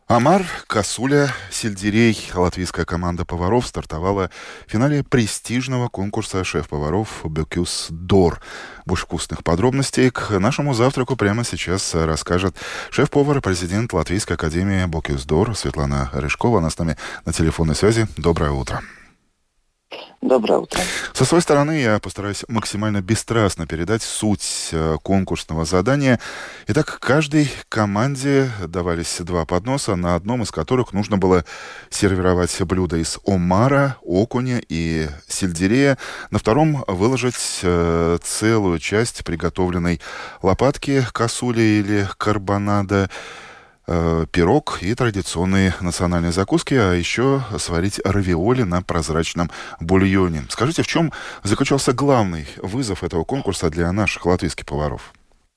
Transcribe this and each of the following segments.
Омар, косуля, сельдерей. Латвийская команда поваров стартовала в финале престижного конкурса шеф-поваров «Бокюс Дор». Больше вкусных подробностей к нашему завтраку прямо сейчас расскажет шеф-повар и президент Латвийской академии «Бокюс Дор» Светлана Рыжкова. Она с нами на телефонной связи. Доброе утро. Доброе утро. Со своей стороны я постараюсь максимально бесстрастно передать суть конкурсного задания. Итак, каждой команде давались два подноса, на одном из которых нужно было сервировать блюда из омара, окуня и сельдерея. На втором выложить целую часть приготовленной лопатки, косули или карбонада, пирог и традиционные национальные закуски, а еще сварить равиоли на прозрачном бульоне. Скажите, в чем заключался главный вызов этого конкурса для наших латвийских поваров?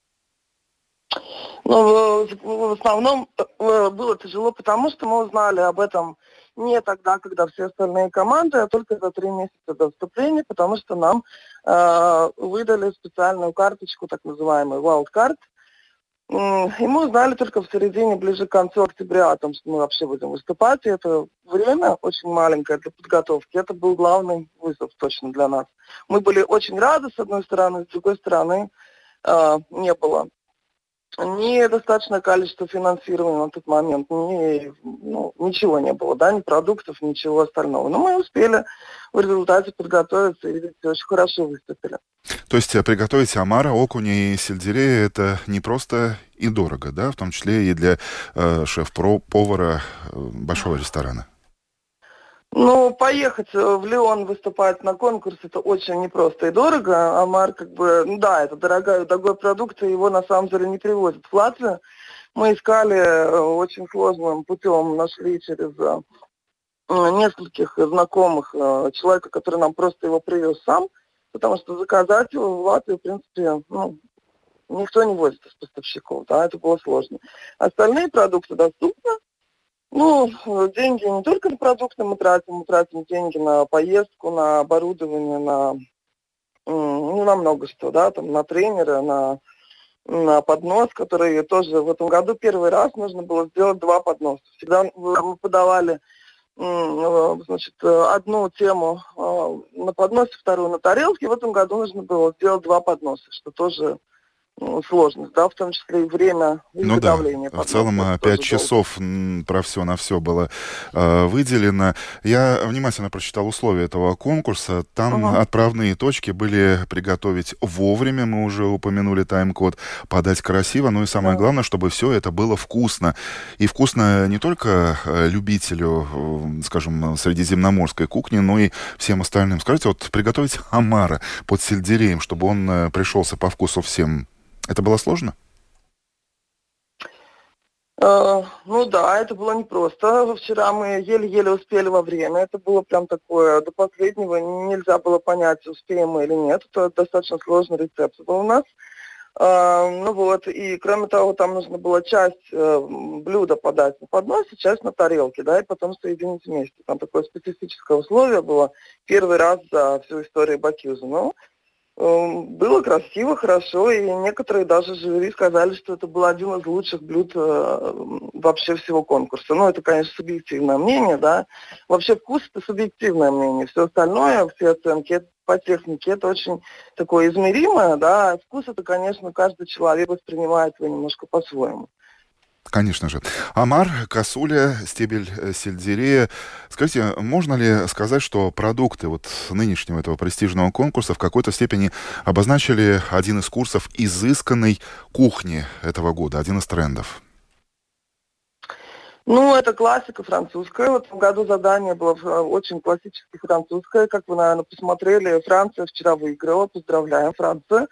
Ну, в основном было тяжело, потому что мы узнали об этом не тогда, когда все остальные команды, а только за 3 месяца до вступления, потому что нам выдали специальную карточку, так называемый wildcard. И мы узнали только в середине, ближе к концу октября, о том, что мы вообще будем выступать. И это время очень маленькое для подготовки. Это был главный вызов точно для нас. Мы были очень рады, с одной стороны, с другой стороны, не было недостаточное количество финансирования на тот момент, ничего не было, да, ни продуктов, ничего остального. Но мы успели в результате подготовиться и, видите, очень хорошо выступили. То есть приготовить омара, окуня и сельдерея — это не просто и дорого, да, в том числе и для шеф-повара большого ресторана. Ну, поехать в Лион выступать на конкурс, это очень непросто и дорого. Омар, да, это дорогой продукт, и его на самом деле не привозят в Латвию. Мы искали очень сложным путем, нашли через нескольких знакомых человека, который нам просто его привез сам, потому что заказать его в Латвию, в принципе, никто не возит из поставщиков, да, это было сложно. Остальные продукты доступны. Деньги не только на продукты мы тратим деньги на поездку, на оборудование, на много что, да, там, на тренера, на поднос, который тоже в этом году первый раз нужно было сделать 2 подноса. Всегда мы подавали одну тему на подносе, вторую на тарелке. В этом году нужно было сделать 2 подноса, что тоже сложность, да, в том числе и время Ну да, изготовления в подноса. целом Это 5 тоже долго. часов про все на все было выделено. Я внимательно прочитал условия этого конкурса. Там Ага. отправные точки были приготовить вовремя, мы уже упомянули тайм-код, подать красиво, ну и самое Да. главное, чтобы все это было вкусно. И вкусно не только любителю, скажем, средиземноморской кухни, но и всем остальным. Скажите, вот приготовить омара под сельдереем, чтобы он пришелся по вкусу всем, это было сложно? Ну да, это было непросто. Вчера мы еле-еле успели во время. Это было прям такое, до последнего нельзя было понять, успеем мы или нет. Это достаточно сложный рецепт был у нас. И кроме того, там нужно было часть блюда подать на подносе, часть на тарелке, да, и потом соединить вместе. Там такое специфическое условие было первый раз за всю историю Бакюза. Было красиво, хорошо, и некоторые даже жюри сказали, что это был один из лучших блюд вообще всего конкурса. Это, конечно, субъективное мнение, да. Вообще вкус — это субъективное мнение. Все остальное, все оценки по технике — это очень такое измеримое, да. Вкус — это, конечно, каждый человек воспринимает его немножко по-своему. Конечно же. Омар, косуля, стебель сельдерея. Скажите, можно ли сказать, что продукты вот нынешнего этого престижного конкурса в какой-то степени обозначили один из курсов изысканной кухни этого года, один из трендов? Это классика французская. В этом году задание было очень классически французское. Как вы, наверное, посмотрели, Франция вчера выиграла. Поздравляем, Франция.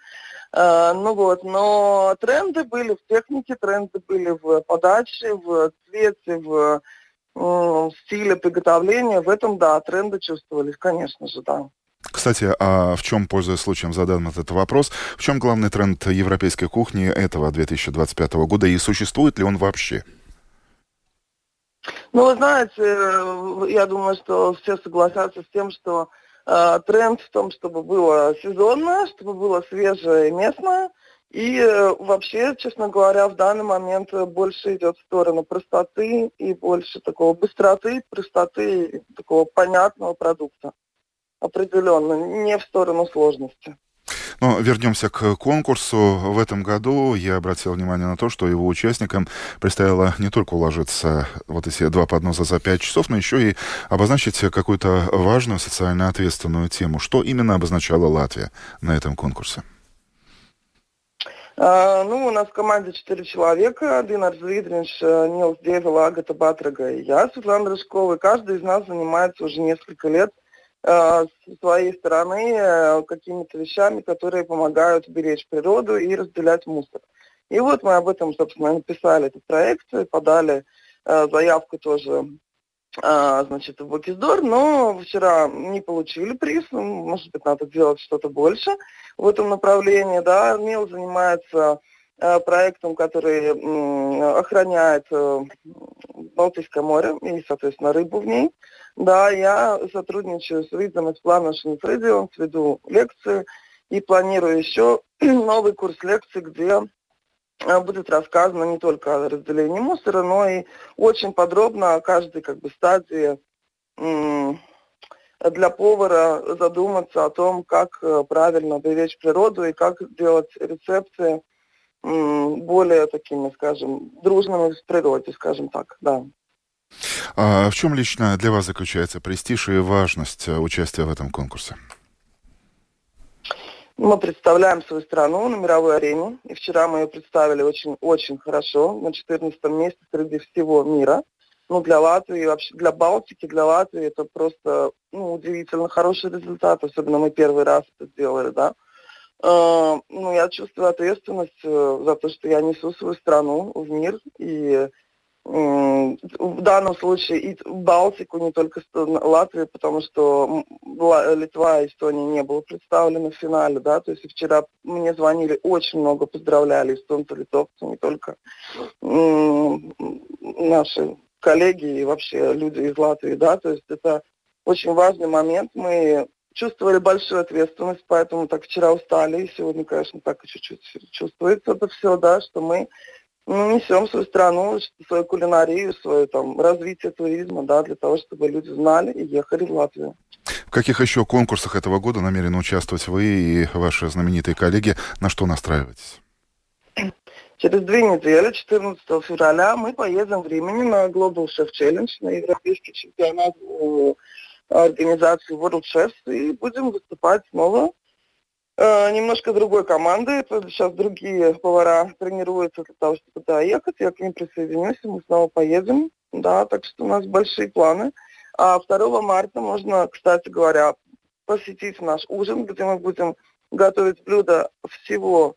Но тренды были в технике, тренды были в подаче, в цвете, в стиле приготовления. В этом, да, тренды чувствовались, конечно же, да. Кстати, а в чем, пользуясь случаем, задам этот вопрос, в чем главный тренд европейской кухни этого 2025 года и существует ли он вообще? Вы знаете, я думаю, что все согласятся с тем, что тренд в том, чтобы было сезонное, чтобы было свежее и местное, И вообще, честно говоря, в данный момент больше идет в сторону простоты и больше такого быстроты, простоты, и такого понятного продукта. Определенно, не в сторону сложности. Но вернемся к конкурсу. В этом году я обратил внимание на то, что его участникам предстояло не только уложиться вот эти два подноса за 5 часов, но еще и обозначить какую-то важную социально ответственную тему. Что именно обозначала Латвия на этом конкурсе? У нас в команде 4 человека. Динар Звидринш, Нилс Девила, Агата Батрага и я, Светлана Рыжкова. И каждый из нас занимается уже несколько лет со своей стороны какими-то вещами, которые помогают беречь природу и разделять мусор. И вот мы об этом, собственно, написали этот проект, подали заявку тоже в Бокисдор, но вчера не получили приз, может быть, надо делать что-то больше в этом направлении, да. Мил занимается проектом, который охраняет Балтийское море и, соответственно, рыбу в ней. Да, я сотрудничаю с Видом из плана Шинфридио, веду лекции и планирую еще новый курс лекций, где будет рассказано не только о разделении мусора, но и очень подробно о каждой стадии для повара задуматься о том, как правильно беречь природу и как делать рецепты более такими, скажем, дружными с природой, скажем так, да. А в чем лично для вас заключается престиж и важность участия в этом конкурсе? Мы представляем свою страну на мировой арене, и вчера мы ее представили очень-очень хорошо, на 14 месте среди всего мира. Для Латвии, вообще для Балтики, для Латвии это просто удивительно хороший результат, особенно мы первый раз это сделали, да. Я чувствую ответственность за то, что я несу свою страну в мир, и в данном случае и Балтику, не только Латвию, потому что Литва и Эстония не было представлены в финале, да, то есть вчера мне звонили, очень много поздравляли эстонцы, литовцы, не только наши коллеги и вообще люди из Латвии, да, то есть это очень важный момент, мы чувствовали большую ответственность, поэтому так вчера устали, и сегодня, конечно, так и чуть-чуть чувствуется это все, да, что мы несем свою страну, свою кулинарию, свое развитие туризма, да, для того, чтобы люди знали и ехали в Латвию. В каких еще конкурсах этого года намерены участвовать вы и ваши знаменитые коллеги? На что настраиваетесь? Через 2 недели, 14 февраля, мы поедем в Римени на Global Chef Challenge, на европейский чемпионат организации World Chefs, и будем выступать снова немножко другой команды. Сейчас другие повара тренируются для того, чтобы туда ехать. Я к ним присоединюсь, и мы снова поедем. Да, так что у нас большие планы. А 2 марта можно, кстати говоря, посетить наш ужин, где мы будем готовить блюда всего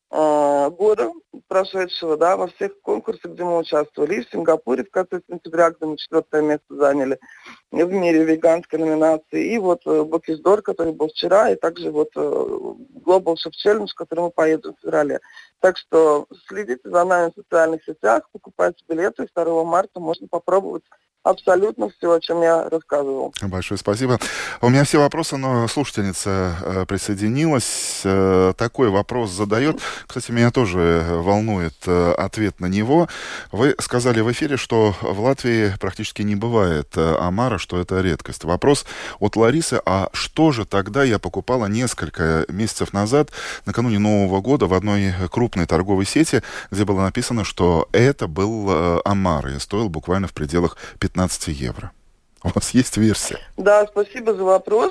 года прошедшего, да, во всех конкурсах, где мы участвовали. И в Сингапуре в конце сентября, где мы 4 место заняли в мире веганской номинации. И Бокисдор, который был вчера, и также Global Chef Challenge, который мы поедем в феврале. Так что следите за нами в социальных сетях, покупайте билеты, и 2 марта можно попробовать абсолютно все, о чем я рассказывал. Большое спасибо. У меня все вопросы, но слушательница присоединилась. Такой вопрос задает. Кстати, меня тоже волнует ответ на него. Вы сказали в эфире, что в Латвии практически не бывает омара, что это редкость. Вопрос от Ларисы. А что же тогда я покупала несколько месяцев назад, накануне Нового года, в одной крупной торговой сети, где было написано, что это был омар и стоил буквально в пределах 15 евро. У вас есть версия? Да, спасибо за вопрос.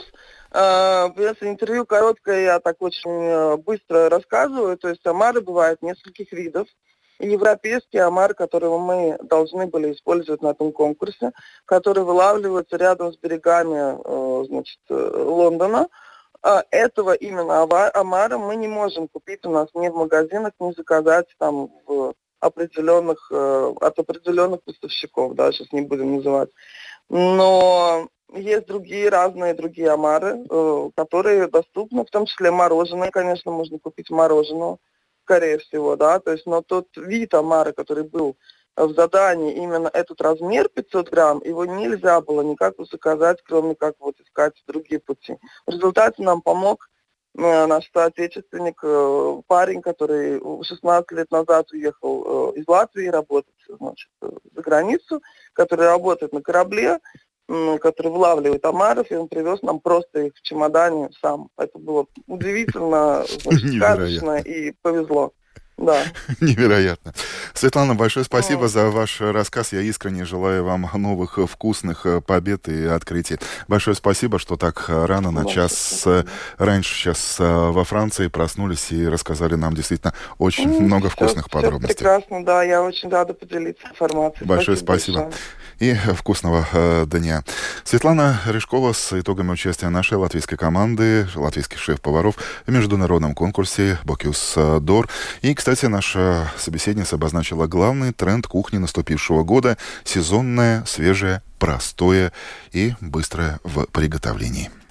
Если интервью короткое, я так очень быстро рассказываю. То есть омары бывают нескольких видов. Европейский омар, которого мы должны были использовать на этом конкурсе, который вылавливается рядом с берегами Лондона. Этого именно омара мы не можем купить у нас ни в магазинах, ни заказать от определенных поставщиков, да, сейчас не будем называть. Но есть разные другие омары, которые доступны, в том числе мороженое, конечно, можно купить мороженое, скорее всего, да, то есть, но тот вид омара, который был в задании, именно этот размер 500 грамм, его нельзя было никак заказать, кроме как искать другие пути. В результате нам помог наш соотечественник, парень, который 16 лет назад уехал из Латвии работать, значит, за границу, который работает на корабле, который вылавливает омаров, и он привез нам просто их в чемодане сам. Это было удивительно, значит, сказочно и повезло. Да. Невероятно. Светлана, большое спасибо за ваш рассказ. Я искренне желаю вам новых вкусных побед и открытий. Большое спасибо, что так рано, на час раньше сейчас во Франции проснулись и рассказали нам действительно очень много вкусных подробностей. Прекрасно, да. Я очень рада поделиться информацией. Большое спасибо. И вкусного дня. Светлана Рыжкова с итогами участия нашей латвийской команды, латвийских шеф-поваров в международном конкурсе «Бокюс Дор». И, кстати, наша собеседница обозначила главный тренд кухни наступившего года – сезонное, свежее, простое и быстрое в приготовлении.